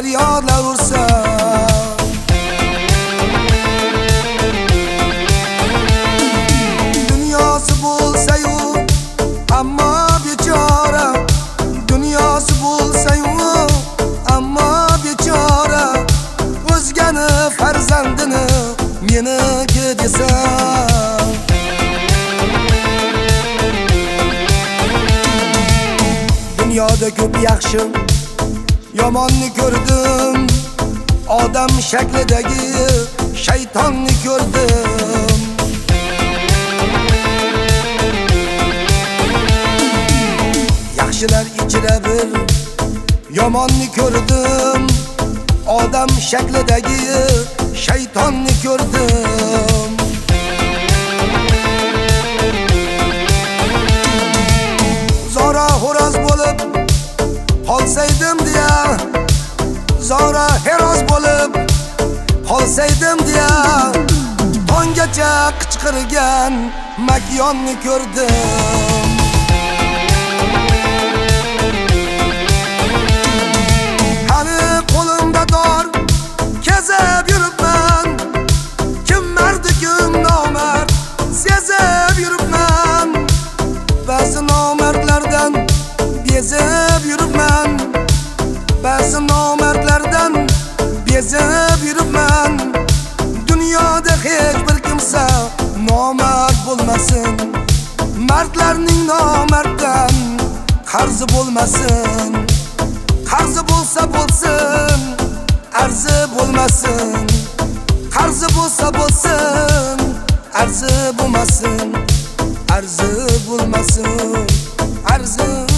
feryodlar ursa. Dunyosi bo'lsa-yu ammo bechora, dunyosi bo'lsa-yu ammo bechora, o'zgani farzandini meniki desa. Dunyoda ko'p yaxshi yomonni ko'rdim, odam shaklidagi shaytonni ko'rdim. Yaxshilar ichida bir yomonni ko'rdim, odam shaklidagi shaytonni ko'rdim. Zora xo'roz bo'lib qolsaydim deya, zora xeroz bo'lib qolsaydim deya, tonggacha qichqirgan makyonni ko'rdim. Qani qo'limda dor kezib yuribman, kim mardi kim nomard sezib yuribman. Ba'zi nomardlardan bezib yuribman, ba'zi nomardlardan bezib yuribman. Dunyoda hech bir kimsa nomard bo'lmasin, mardlarning nomarddan qarzi bo'lmasin. Qarzi bo'lsa bo'lsin, arzi bo'lmasin. Qarzi bo'lsa bo'lsin, arzi bo'lmasin. Arzi bo'lmasin, arzi